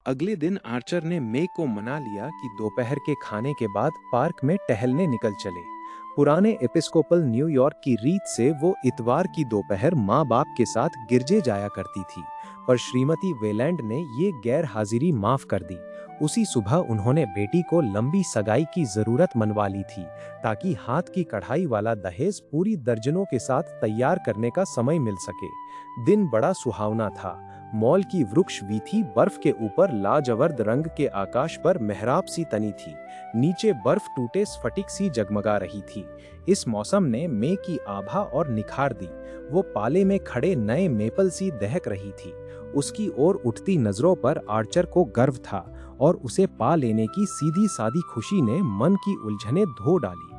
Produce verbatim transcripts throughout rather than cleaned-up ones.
अगले दिन आर्चर ने मे को मना लिया कि दोपहर के खाने के बाद पार्क में टहलने निकल चले। पुराने एपिस्कोपल न्यूयॉर्क की रीत से वो इतवार की दोपहर माँ बाप के साथ गिरजे जाया करती थी, पर श्रीमती वेलैंड ने ये गैर हाजिरी माफ कर दी। उसी सुबह उन्होंने बेटी को लंबी सगाई की जरूरत मनवा ली थी, ताकि हाथ की कढ़ाई वाला दहेज पूरी दर्जनों के साथ तैयार करने का समय मिल सके। दिन बड़ा सुहावना था। मॉल की वृक्ष वीथी बर्फ के ऊपर लाजवर्द रंग के आकाश पर मेहराब सी तनी थी। नीचे बर्फ टूटे स्फटिक सी जगमगा रही थी। इस मौसम ने मे की आभा और निखार दी। वो पाले में खड़े नए मेपल सी दहक रही थी। उसकी ओर उठती नजरों पर आर्चर को गर्व था और उसे पा लेने की सीधी सादी खुशी ने मन की उलझने धो डाली।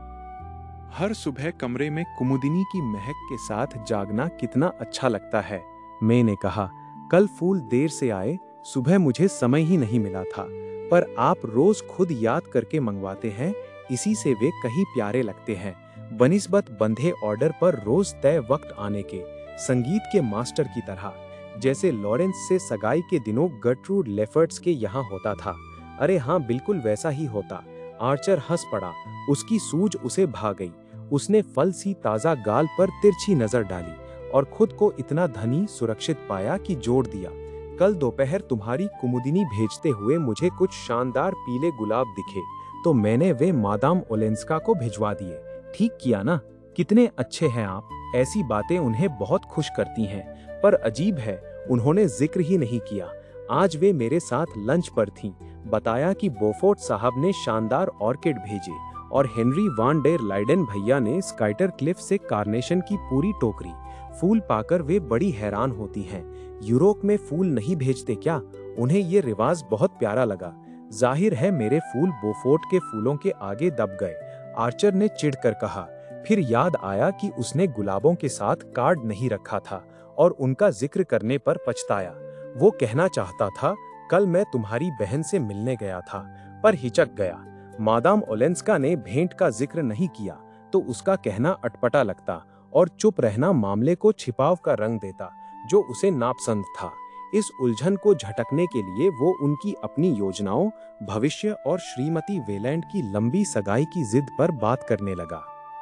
हर सुबह कमरे में कुमुदिनी की महक के साथ जागना कितना अच्छा लगता है, मे ने कहा। कल फूल देर से आए, सुबह मुझे समय ही नहीं मिला था, पर आप रोज खुद याद करके मंगवाते हैं, इसी से वे कहीं प्यारे लगते हैं। बनिस्बत बंधे ऑर्डर पर रोज तय वक्त आने के, संगीत के मास्टर की तरह, जैसे लॉरेंस से सगाई के दिनों गर्ट्रूड लेफर्ट्स के यहाँ होता था। अरे हाँ, बिल्कुल वैसा ही होता। आर्चर हंस पड़ा। उसकी सूझ उसे भा गई। उसने फल सी ताजा गाल पर तिरछी नजर डाली और खुद को इतना धनी सुरक्षित पाया कि जोड़ दिया, कल दोपहर तुम्हारी कुमुदिनी भेजते हुए मुझे कुछ शानदार पीले गुलाब दिखे, तो मैंने वे मादाम ओलेंस्का को भिजवा दिए। ठीक किया ना? कितने अच्छे हैं आप। ऐसी बातें उन्हें बहुत खुश करती हैं। पर अजीब है, उन्होंने जिक्र ही नहीं किया। आज वे मेरे साथ लंच पर थीं। बताया कि बोफोर्ट साहब ने शानदार ऑर्किड भेजे और हेनरी वान डेर लाइडेन भैया ने स्काइटर क्लिफ से कार्नेशन की पूरी टोकरी। फूल पाकर वे बड़ी हैरान होती हैं। यूरोप में फूल नहीं भेजते क्या? उन्हें ये रिवाज बहुत प्यारा लगा। जाहिर है मेरे फूल बोफोर्ट के फूलों के आगे दब गए, आर्चर ने चिढ़कर कहा। फिर याद आया कि उसने गुलाबों के साथ कार्ड नहीं रखा था और उनका जिक्र करने पर पछताया। वो कहना चाहता था, कल मैं तुम्हारी बहन से मिलने गया था, पर हिचक गया। मादाम ओलेंस्का ने भेंट का जिक्र नहीं किया तो उसका कहना अटपटा लगता और चुप रहना मामले को छिपाव का रंग देता, जो उसे नापसंद था। इस उलझन को झटकने के लिए वो उनकी अपनी योजनाओं, भविष्य और श्रीमती वेलैंड की लंबी सगाई की जिद पर बात करने लगा।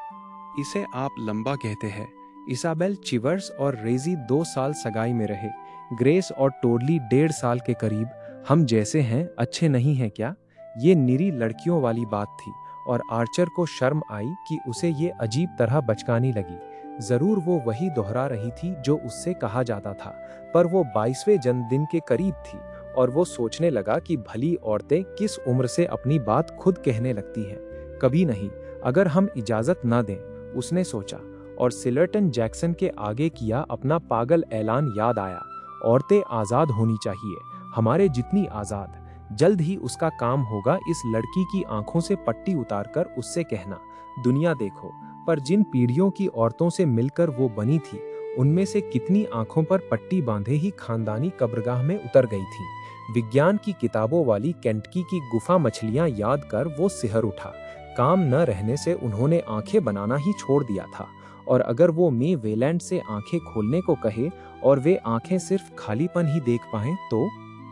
इसे आप लंबा कहते हैं। इसाबेल चिवर्स और रेजी दो साल सगाई में रहे, ग्रेस और टोडली डेढ़ साल के करीब। हम जैसे हैं अच्छे नहीं हैं क्या? ये निरी लड़कियों वाली बात थी और आर्चर को शर्म आई कि उसे ये अजीब तरह बचकानी लगी। जरूर वो वही दोहरा रही थी जो उससे कहा जाता था, पर वो बाईसवें जन्मदिन के करीब थी और वो सोचने लगा कि भली औरतें किस उम्र से अपनी बात खुद कहने लगती हैं। कभी नहीं, अगर हम इजाजत ना दें, उसने सोचा, और सिलर्टन जैक्सन के आगे किया अपना पागल ऐलान याद आया। औरतें आजाद होनी चाहिए, हमारे जितनी आजाद। जल्द ही उसका काम होगा इस लड़की की आंखों से पट्टी उतारकर उससे कहना, दुनिया देखो। पर जिन पीढ़ियों की औरतों से मिलकर वो बनी थी, उनमें से कितनी आंखों पर पट्टी बांधे ही खानदानी कब्रगाह में उतर गई थी। विज्ञान की किताबों वाली केंटकी की गुफा मछलियां याद कर वो सिहर उठा। काम न रहने से उन्होंने आंखें बनाना ही छोड़ दिया था, और अगर वो मे वेलैंड से आंखें खोलने को कहे और वे आंखें सिर्फ खालीपन ही देख पाएं तो?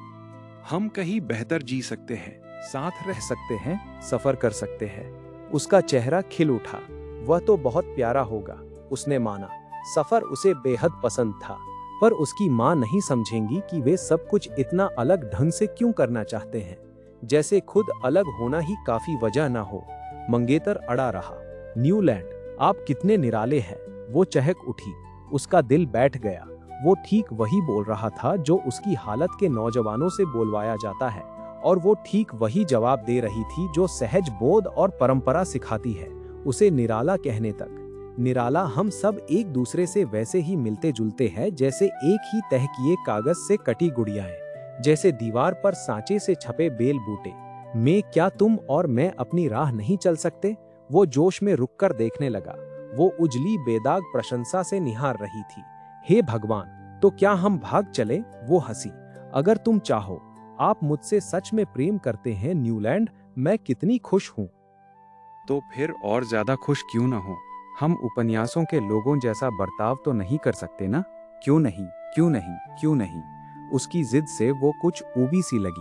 हम कहीं बेहतर जी सकते हैं, साथ रह सकते हैं, सफर कर सकते हैं। उसका चेहरा खिल उठा। वह तो बहुत प्यारा होगा, उसने माना। सफर उसे बेहद पसंद था, पर उसकी माँ नहीं समझेंगी कि वे सब कुछ इतना अलग ढंग से क्यों करना चाहते हैं, जैसे खुद अलग होना ही काफी वजह ना हो। मंगेतर अड़ा रहा। न्यूलैंड, आप कितने निराले हैं। वो चहक उठी। उसका दिल बैठ गया। वो ठीक वही बोल रहा था जो उसकी हालत के नौजवानों से बोलवाया जाता है, और वो ठीक वही जवाब दे रही थी जो सहज बोध और परंपरा सिखाती है, उसे निराला कहने तक। निराला हम सब एक दूसरे से वैसे ही मिलते जुलते हैं जैसे एक ही तह किए कागज से कटी गुड़ियाएं, जैसे दीवार पर सांचे से छपे बेल बूटे। मैं, क्या तुम और मैं अपनी राह नहीं चल सकते? वो जोश में रुककर देखने लगा। वो उजली बेदाग प्रशंसा से निहार रही थी। हे भगवान, तो क्या हम भाग चले? वो हंसी। अगर तुम चाहो, आप मुझसे सच में प्रेम करते हैं न्यूलैंड, मैं कितनी खुश हूँ। तो फिर और ज्यादा खुश क्यों न हो? हम उपन्यासों के लोगों जैसा बर्ताव तो नहीं कर सकते ना? क्यों नहीं, क्यों नहीं, क्यों नहीं? उसकी जिद से वो कुछ ऊबी सी लगी।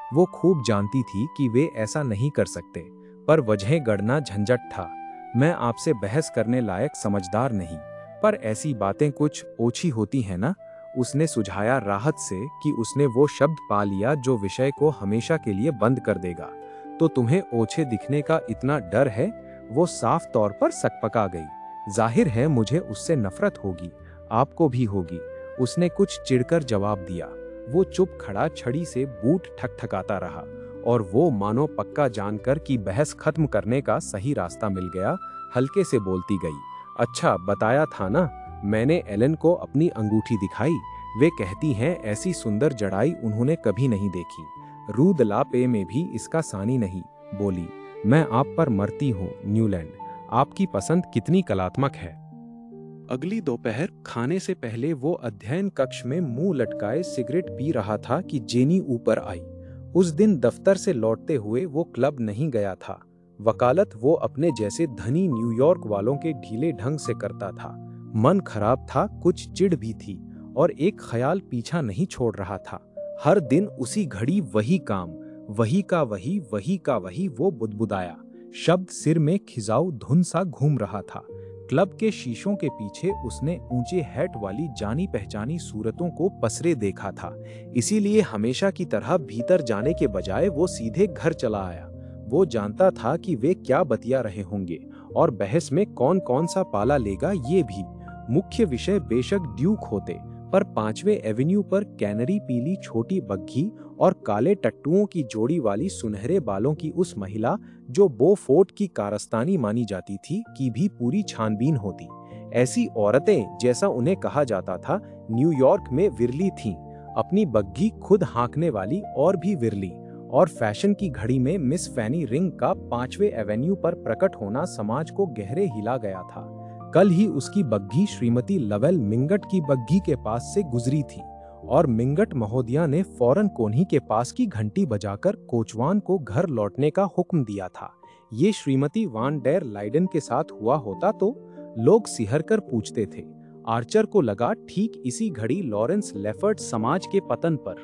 वो खूब जानती थी कि वे ऐसा नहीं कर सकते, पर वजह गढ़ना झंझट था। मैं आपसे बहस करने लायक समझदार नहीं, पर ऐसी बातें कुछ ओछी होती हैं ना। उसने सुझाया राहत से कि उसने वो शब्द पा लिया जो विषय को हमेशा के लिए बंद कर देगा। तो तुम्हें ओछे दिखने का इतना डर है? वो साफ तौर पर सकपका गई। जाहिर है मुझे उससे नफरत होगी, आपको भी होगी, उसने कुछ चिढ़कर जवाब दिया। वो चुप खड़ा छड़ी से बूट ठकठकाता रहा, और वो मानो पक्का जानकर कि बहस खत्म करने का सही रास्ता मिल गया, हल्के से बोलती गई, अच्छा बताया था ना, मैंने एलन को अपनी अंगूठी दिखाई। वे कहती हैं ऐसी सुंदर जड़ाई उन्होंने कभी नहीं देखी। रूद ला पे में भी इसका सानी नहीं। बोली, मैं आप पर मरती हूँ न्यूलैंड, आपकी पसंद कितनी कलात्मक है। अगली दोपहर खाने से पहले वो अध्ययन कक्ष में मुंह लटकाए सिगरेट पी रहा था कि जेनी ऊपर आई। उस दिन दफ्तर से लौटते हुए वो क्लब नहीं गया था। वकालत वो अपने जैसे धनी न्यूयॉर्क वालों के ढीले ढंग से करता था। मन खराब था, कुछ चिढ़ भी थी, और एक ख्याल पीछा नहीं छोड़ रहा था। हर दिन उसी घड़ी वही काम, वही का वही, वही का वही। वो बुदबुदाया, शब्द सिर में खिजाऊ धुन सा घूम रहा था। क्लब के शीशों के पीछे उसने ऊंचे हैट वाली जानी पहचानी सूरतों को पसरे देखा था। इसीलिए हमेशा की तरह भीतर जाने के बजाय वो सीधे घर चला आया। वो जानता था कि वे क्या बतिया रहे होंगे और बहस में कौन कौन सा पाला लेगा। ये भी मुख्य विषय बेशक ड्यूक होते, पर पांचवें एवेन्यू पर कैनरी पीली छोटी बग्घी और काले टट्टुओं की जोड़ी वाली सुनहरे बालों की उस महिला जो बोफोर्ट की कारस्तानी मानी जाती थी की भी पूरी छानबीन होती। ऐसी औरतें, जैसा उन्हें कहा जाता था, न्यूयॉर्क में विरली थीं। अपनी बग्घी खुद हाँकने वाली और भी विरली, और फैशन की घड़ी में मिस फैनी रिंग का पांचवें एवेन्यू पर प्रकट होना समाज को गहरे हिला गया था। कल ही उसकी बग्घी श्रीमती लवेल मिंगट की बग्घी के पास से गुजरी थी, और मिंगट महोदया ने फौरन कोन्ही के पास की घंटी बजाकर कोचवान को घर लौटने का हुक्म दिया था। ये श्रीमती वान डेर लाइडन के साथ हुआ होता तो लोग सिहर कर पूछते थे। आर्चर को लगा ठीक इसी घड़ी लॉरेंस लेफर्ट समाज के पतन पर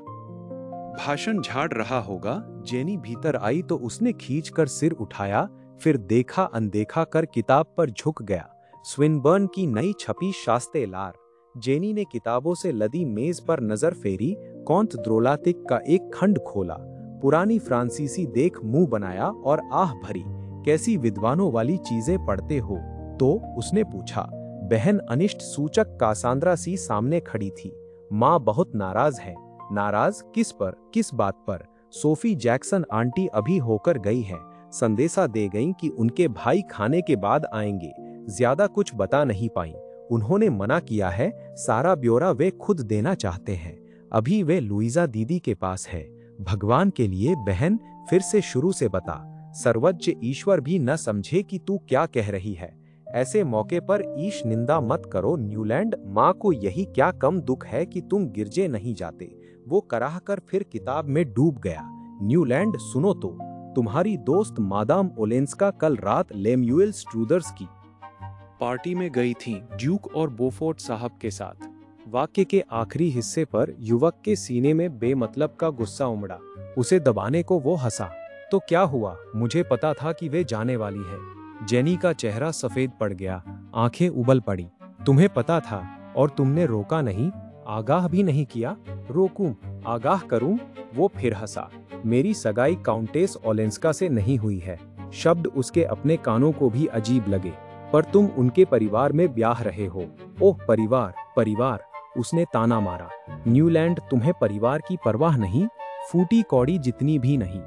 भाषण झाड़ रहा होगा। जेनी भीतर आई तो उसने खींचकर सिर उठाया, फिर देखा अनदेखा कर किताब पर झुक गया। स्विनबर्न की नई छपी शास्ते लार। जेनी ने किताबों से लदी मेज पर नजर फेरी, कौंत द्रोलातिक का एक खंड खोला, पुरानी फ्रांसीसी देख मुंह बनाया और आह भरी, कैसी विद्वानों वाली चीजें पढ़ते हो। तो उसने पूछा। बहन अनिष्ट सूचक कासांद्रा सी सामने खड़ी थी। माँ बहुत नाराज है। नाराज किस पर, किस बात पर? सोफी जैक्सन आंटी अभी होकर गई है, संदेशा दे गईं कि उनके भाई खाने के बाद आएंगे। ज्यादा कुछ बता नहीं पाई। उन्होंने मना किया है, सारा ब्यौरा वे खुद देना चाहते हैं। अभी वे लुइजा दीदी के पास है। भगवान के लिए बहन फिर से शुरू से बता, सर्वज्ञ ईश्वर भी न समझे कि तू क्या कह रही है। ऐसे मौके पर ईश निंदा मत करो न्यूलैंड, माँ को यही क्या कम दुख है कि तुम गिरजे नहीं जाते। वो कराह कर फिर किताब में डूब गया। न्यूलैंड सुनो तो, तुम्हारी दोस्त मादाम ओलेंस्का कल रात लेम्यूएल स्ट्रूदर्स की पार्टी में गई थी, ड्यूक और बोफोर्ट साहब के साथ। वाक्य के आखिरी हिस्से पर युवक के सीने में बेमतलब का गुस्सा उमड़ा। उसे दबाने को वो हंसा। तो क्या हुआ? मुझे पता था कि वे जाने वाली है। जेनी का चेहरा सफेद पड़ गया, आंखें उबल पड़ी। तुम्हें पता था और तुमने रोका नहीं, आगाह भी नहीं किया। रोकूं, आगाह करूं? वो फिर हंसा। मेरी सगाई काउंटेस ओलेंस्का से नहीं हुई है। शब्द उसके अपने कानों को भी अजीब लगे। पर तुम उनके परिवार में ब्याह रहे हो। ओह परिवार, परिवार, उसने ताना मारा। न्यूलैंड, तुम्हें परिवार की परवाह नहीं, फूटी कौड़ी जितनी भी नहीं।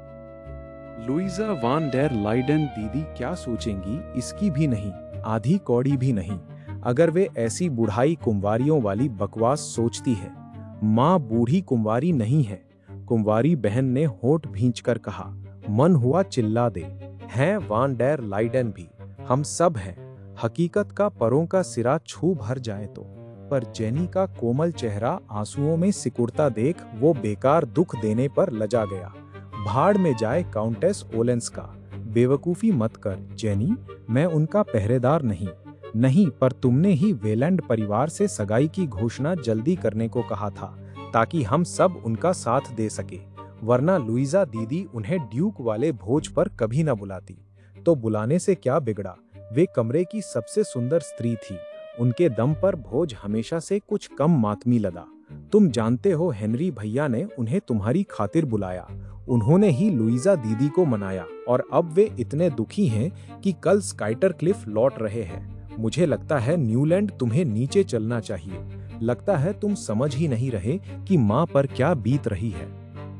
लुइजा वान डेर लाइडन दीदी क्या सोचेंगी इसकी भी नहीं, आधी कौड़ी भी नहीं। अगर वे ऐसी बुढ़ाई कुंवारियों वाली बकवास सोचती है। माँ बूढ़ी कुंवारी नहीं है। कुंवारी बहन ने होठ भींचकर कहा। मन हुआ चिल्ला दे। हैं वान डेर लाइडन भी, हम सब हैं। हकीकत का परों का सिरा छू भर जाए तो। पर जेनी का कोमल चेहरा आंसुओं में सिकुड़ता देख वो बेकार दुख देने पर लजा गया। भाड़ में जाए काउंटेस ओलेंस्का, बेवकूफी मत कर जेनी, मैं उनका पहरेदार नहीं। नहीं, पर तुमने ही वेलैंड परिवार से सगाई की घोषणा जल्दी करने को कहा था, ताकि हम सब उनका साथ दे सके। वरना लुइजा दीदी उन्हें ड्यूक वाले भोज पर कभी न बुलाती। तो बुलाने से क्या बिगड़ा, वे कमरे की सबसे सुंदर स्त्री थी। उनके दम पर भोज हमेशा से कुछ कम मातमी लगा। तुम जानते हो, हेनरी भैया ने उन्हें तुम्हारी खातिर बुलाया। उन्होंने ही लुइजा दीदी को मनाया और अब वे इतने दुखी हैं कि कल स्काइटर क्लिफ लौट रहे हैं। मुझे लगता है न्यूलैंड तुम्हें नीचे चलना चाहिए। लगता है तुम समझ ही नहीं रहे कि माँ पर क्या बीत रही है।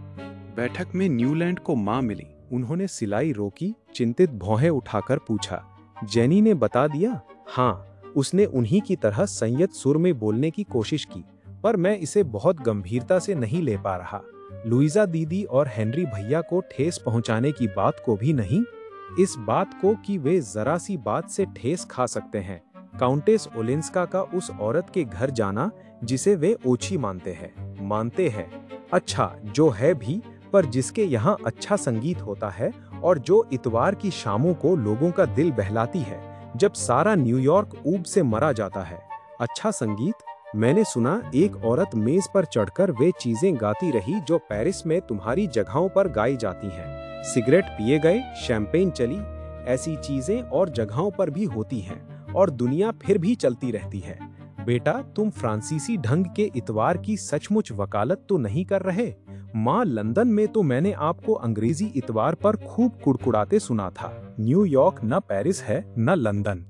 बैठक में न्यूलैंड को माँ मिली। उन्होंने सिलाई रोकी, चिंतित भौहें उठाकर पूछा, जेनी ने बता दिया? हाँ, उसने उन्हीं की तरह संयत सुर में बोलने की कोशिश की, पर मैं इसे बहुत गंभीरता से नहीं ले पा रहा। लुइजा दीदी और हेनरी भैया को ठेस पहुंचाने की बात को भी नहीं, इस बात को कि वे जरा सी बात से ठेस खा सकते हैं। काउंटेस ओलेंस्का का उस औरत के घर जाना जिसे वे ओछी मानते हैं मानते हैं अच्छा जो है भी, पर जिसके यहाँ अच्छा संगीत होता है और जो इतवार की शामों को लोगों का दिल बहलाती है जब सारा न्यूयॉर्क ऊब से मरा जाता है। अच्छा संगीत? मैंने सुना एक औरत मेज पर चढ़कर वे चीजें गाती रही जो पेरिस में तुम्हारी जगहों पर गाई जाती हैं। सिगरेट पिए गए, शैंपेन चली, ऐसी चीजें और जगहों पर भी होती हैं और दुनिया फिर भी चलती रहती है। बेटा, तुम फ्रांसीसी ढंग के इतवार की सचमुच वकालत तो नहीं कर रहे? माँ, लंदन में तो मैंने आपको अंग्रेजी इतवार पर खूब कुड़कुड़ाते सुना था। न्यूयॉर्क न पेरिस है न लंदन।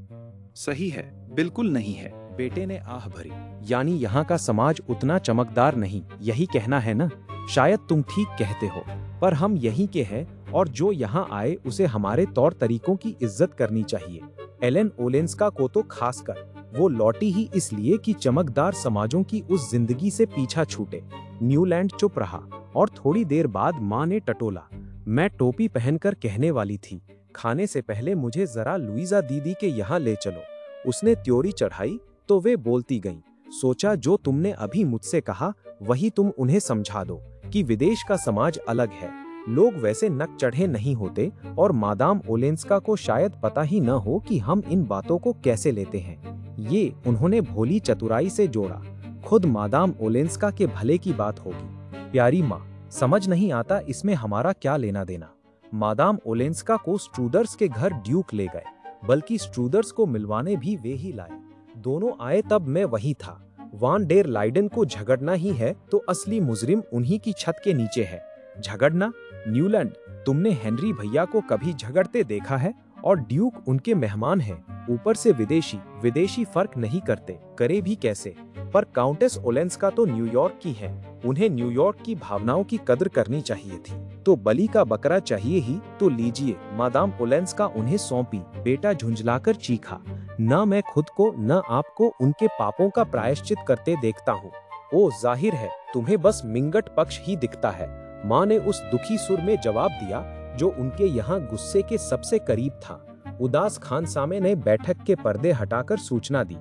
सही है, बिल्कुल नहीं है। बेटे ने आह भरी। यानी यहाँ का समाज उतना चमकदार नहीं, यही कहना है ना? शायद तुम ठीक कहते हो, पर हम यहीं के हैं और जो यहाँ आए उसे हमारे तौर तरीकों की इज्जत करनी चाहिए। एलेन ओलेंस्का को तो खासकर। वो लौटी ही इसलिए कि चमकदार समाजों की उस जिंदगी से पीछा छूटे। न्यूलैंड चुप रहा और थोड़ी देर बाद माँ ने टटोला। मैं टोपी पहनकर कहने वाली थी, खाने से पहले मुझे जरा लुइजा दीदी के यहाँ ले चलो। उसने त्योरी चढ़ाई तो वे बोलती गईं। सोचा जो तुमने अभी मुझसे कहा वही तुम उन्हें समझा दो कि विदेश का समाज अलग है, लोग वैसे नक चढ़े नहीं होते और मादाम ओलेंस्का को शायद पता ही न हो कि हम इन बातों को कैसे लेते हैं। ये उन्होंने भोली चतुराई से जोड़ा, खुद मादाम ओलेंस्का के भले की बात होगी। प्यारी माँ, समझ नहीं आता इसमें हमारा क्या लेना देना। मादाम ओलेंस्का को स्ट्रूदर्स के घर ड्यूक ले गए, बल्कि स्ट्रूदर्स को मिलवाने भी वे ही लाए। दोनों आए तब मैं वही था। वान डेर लाइडन को झगड़ना ही है तो असली मुजरिम उन्हीं की छत के नीचे है। झगड़ना? न्यूलैंड, तुमने हेनरी भैया को कभी झगड़ते देखा है? और ड्यूक उनके मेहमान हैं, ऊपर से विदेशी। विदेशी फर्क नहीं करते, करे भी कैसे? पर काउंटेस ओलेंस्का तो न्यूयॉर्क की है, उन्हें न्यूयॉर्क की भावनाओं की कदर करनी चाहिए थी। तो बलि का बकरा चाहिए ही तो लीजिए। मादाम ओलेंस्का उन्हें सौंपी। बेटा झुंझलाकर चीखा, न मैं खुद को न आपको उनके पापों का प्रायश्चित करते देखता हूँ। ओ, जाहिर है तुम्हें बस मिंगट पक्ष ही दिखता है। माँ ने उस दुखी सुर में जवाब दिया जो उनके यहाँ गुस्से के सबसे करीब था। उदास खानसामे ने बैठक के पर्दे हटाकर सूचना दी,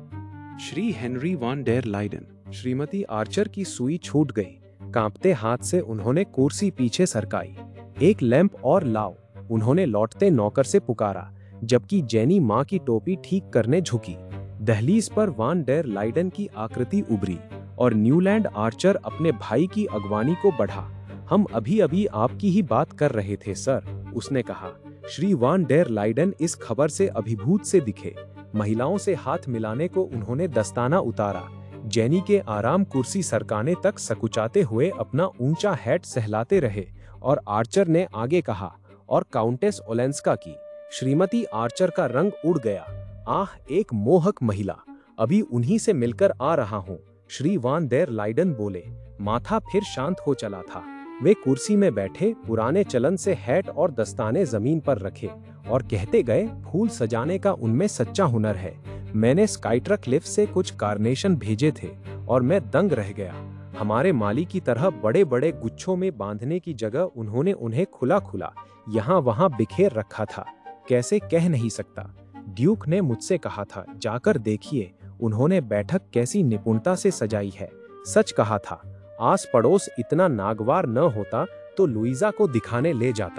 Shri Henry van der Leyden. Shrimati Archer की सुई छूट गई। कांपते हाथ से उन्होंने कुर्सी पीछे सरकाई। एक लैंप और लाओ, उन्होंने लौटते नौकर से पुकारा, जबकि जेनी माँ की टोपी ठीक करने झुकी। दहलीज पर वान डेर लाइडन की आकृति उभरी और न्यूलैंड आर्चर अपने भाई की अगवानी को बढ़ा। हम अभी अभी आपकी ही बात कर रहे थे सर, उसने कहा। श्री वान डेर लाइडन इस खबर से अभिभूत से दिखे। महिलाओं से हाथ मिलाने को उन्होंने दस्ताना उतारा। जेनी के आराम कुर्सी सरकाने तक सकुचाते हुए अपना ऊंचा हैट सहलाते रहे और आर्चर ने आगे कहा, और काउंटेस ओलेंस्का की। श्रीमती आर्चर का रंग उड़ गया। आह, एक मोहक महिला, अभी उन्हीं से मिलकर आ रहा हूँ, श्री वान डेर लाइडन बोले। माथा फिर शांत हो चला था। वे कुर्सी में बैठे, पुराने चलन से हैट और दस्ताने जमीन पर रखे और कहते गए, फूल सजाने का उनमें सच्चा हुनर है। मैंने स्काइटर क्लिफ से कुछ कार्नेशन भेजे थे और मैं दंग रह गया। हमारे माली की तरह बड़े बड़े गुच्छों में बांधने की जगह उन्होंने उन्हें खुला खुला यहाँ वहाँ बिखेर रखा था। कैसे कह नहीं सकता। ड्यूक ने मुझसे कहा था, जाकर देखिए उन्होंने बैठक कैसी निपुणता से सजाई है। सच कहा था, आस पड़ोस इतना नागवार न होता तो लुइजा को दिखाने ले जाता।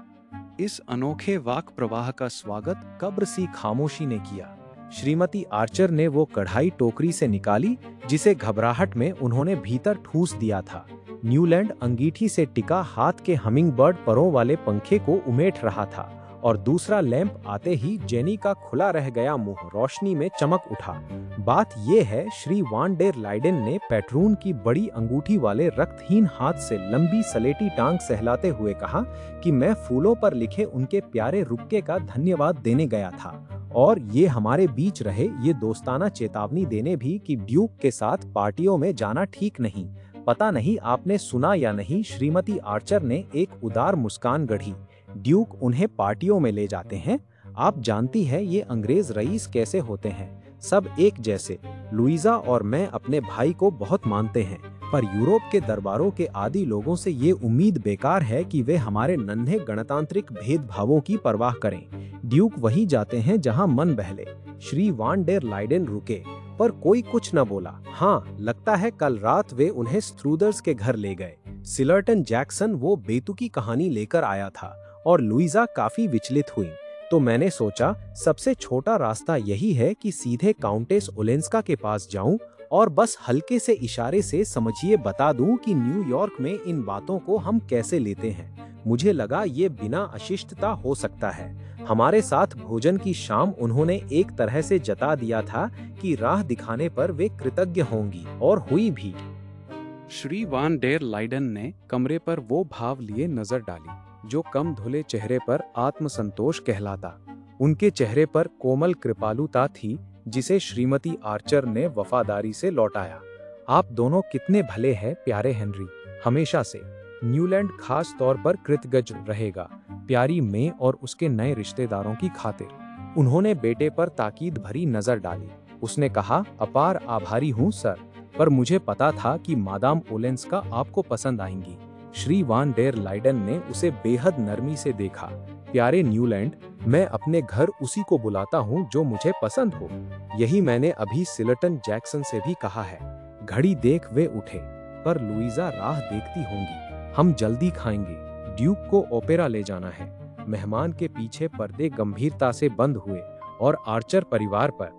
इस अनोखे वाक प्रवाह का स्वागत कब्र सी खामोशी ने किया। श्रीमती आर्चर ने वो कढ़ाई टोकरी से निकाली जिसे घबराहट में उन्होंने भीतर ठूस दिया था। न्यूलैंड अंगीठी से टिका हाथ के हमिंगबर्ड परों वाले पंखे को उमेट रहा था और दूसरा लैंप आते ही जेनी का खुला रह गया मुंह रोशनी में चमक उठा। बात यह है, श्री वान डेर लाइडेन ने पैट्रून की बड़ी अंगूठी वाले रक्तहीन हाथ से लंबी सलेटी टांग सहलाते हुए कहा कि मैं फूलों पर लिखे उनके प्यारे रुक्के का धन्यवाद देने गया था और ये हमारे बीच रहे ये दोस्ताना चेतावनी देने भी कि ड्यूक के साथ पार्टियों में जाना ठीक नहीं। पता नहीं आपने सुना या नहीं, श्रीमती आर्चर ने एक उदार मुस्कान गढ़ी। ड्यूक उन्हें पार्टियों में ले जाते हैं। आप जानती है ये अंग्रेज रईस कैसे होते हैं, सब एक जैसे। लुइजा और मैं अपने भाई को बहुत मानते हैं, पर यूरोप के दरबारों के आदि लोगों से ये उम्मीद बेकार है कि वे हमारे नन्हे गणतांत्रिक भेदभावों की परवाह करें। ड्यूक वहीं जाते हैं जहां मन बहले। श्री वान डेर लाइडेन रुके, पर कोई कुछ न बोला। हाँ, लगता है कल रात वे उन्हें स्ट्रूदर्स के घर ले गए। सिलर्टन जैक्सन वो बेतुकी कहानी लेकर आया था और लुइजा काफी विचलित हुई। तो मैंने सोचा सबसे छोटा रास्ता यही है कि सीधे काउंटेस ओलेंस्का के पास जाऊं और बस हल्के से इशारे से समझिए बता दूं कि न्यूयॉर्क में इन बातों को हम कैसे लेते हैं। मुझे लगा ये बिना अशिष्टता हो सकता है। हमारे साथ भोजन की शाम उन्होंने एक तरह से जता दिया था कि राह दिखाने पर वे कृतज्ञ होंगी, और हुई भी। श्री वान डेर लाइडेन ने कमरे पर वो भाव लिए नजर डाली जो कम धुले चेहरे पर आत्मसंतोष कहलाता। उनके चेहरे पर कोमल कृपालुता थी जिसे श्रीमती आर्चर ने वफादारी से लौटाया। आप दोनों कितने भले हैं प्यारे हेनरी, हमेशा से। न्यूलैंड खास तौर पर कृतज्ञ रहेगा प्यारी मे और उसके नए रिश्तेदारों की खातिर। उन्होंने बेटे पर ताकीद भरी नजर डाली। उसने कहा, अपार आभारी हूँ सर, पर मुझे पता था कि मादाम ओलेंस्का आपको पसंद आएंगी। श्री वान डेर लाइडेन ने उसे बेहद नरमी से देखा। प्यारे न्यूलैंड, मैं अपने घर उसी को बुलाता हूँ जो मुझे पसंद हो। यही मैंने अभी सिलर्टन जैक्सन से भी कहा है। घड़ी देख वे उठे, पर लुइजा राह देखती होंगी। हम जल्दी खाएंगे, ड्यूक को ओपेरा ले जाना है। मेहमान के पीछे पर्दे गंभीरता से बंद हुए और आर्चर परिवार पर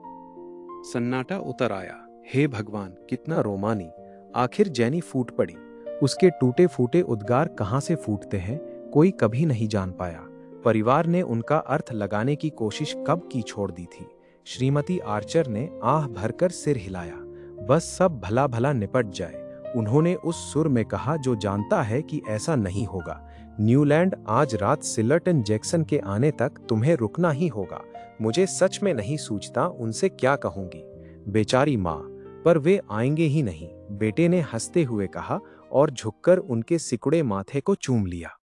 सन्नाटा उतर आया। हे भगवान, कितना रोमानी। आखिर जेनी फूट पड़ी। उसके टूटे फूटे उद्गार कहाँ से फूटते हैं, कोई कभी नहीं जान पाया। परिवार ने उनका अर्थ लगाने की कोशिश कब की छोड़ दी थी। श्रीमती आर्चर ने आह भरकर सिर हिलाया। बस सब भला भला निपट जाए, उन्होंने उस सुर में कहा जो जानता है कि ऐसा नहीं होगा। न्यूलैंड, आज रात सिलर्टन जैक्सन के आने तक तुम्हें रुकना ही होगा। मुझे सच में नहीं सूझता उनसे क्या कहूंगी। बेचारी माँ, पर वे आएंगे ही नहीं, बेटे ने हंसते हुए कहा और झुककर उनके सिकुड़े माथे को चूम लिया।